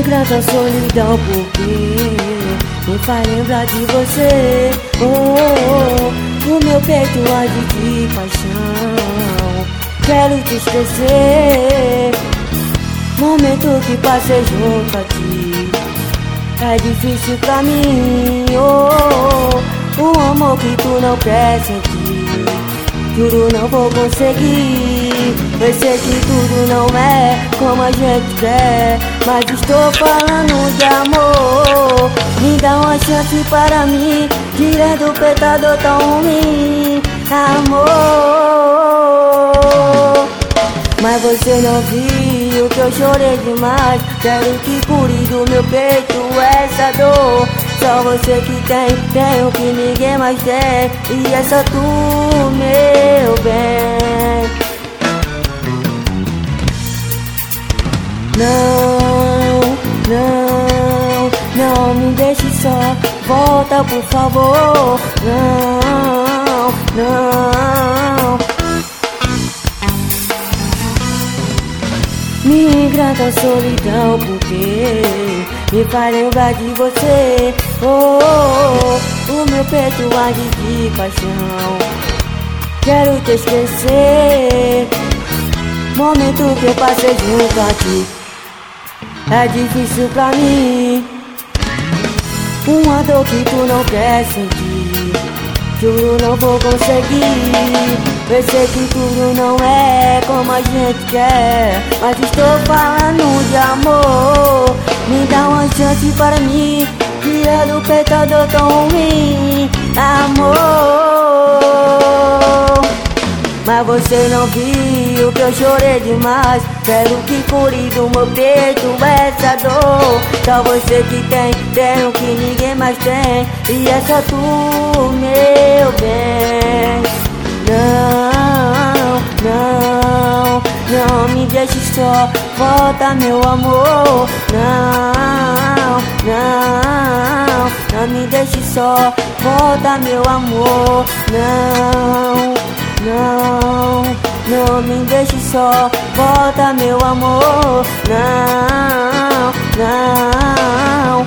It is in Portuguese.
ingrata solidão, porque me faz lembrar de você. O meu peito arde de paixão, quero te esquecer. Momento que passei junto a ti é difícil pra mim. O amor que tu não quer sentir, juro não vou conseguir. Eu sei que tudo não é como a gente quer, mas estou falando de amor. Me dá uma chance para mim, tira do pecado tão ruim, amor. Mas você não viu que eu chorei demais. Quero que cure do meu peito essa dor. Só você que tem o que ninguém mais tem, e é só tu, meu bem. Não me deixe só, volta por favor. Não. Me ingrata solidão, porque me faz lembrar de você. O meu peito arde de paixão, quero te esquecer. Momento que eu passei junto a ti é difícil pra mim. Uma dor que tu não quer sentir, juro não vou conseguir. Eu sei que tudo não é como a gente quer, mas estou falando de amor. Me dá uma chance para mim, tira do pecado tão ruim, amor. Mas você não viu que eu chorei demais. Quero que cure do meu peito essa dor. Só você que tem o que ninguém mais tem, e é só tu, meu bem. Não me deixe só, volta meu amor. Não me deixe só, volta meu amor. Não me deixe só, volta meu amor. Não.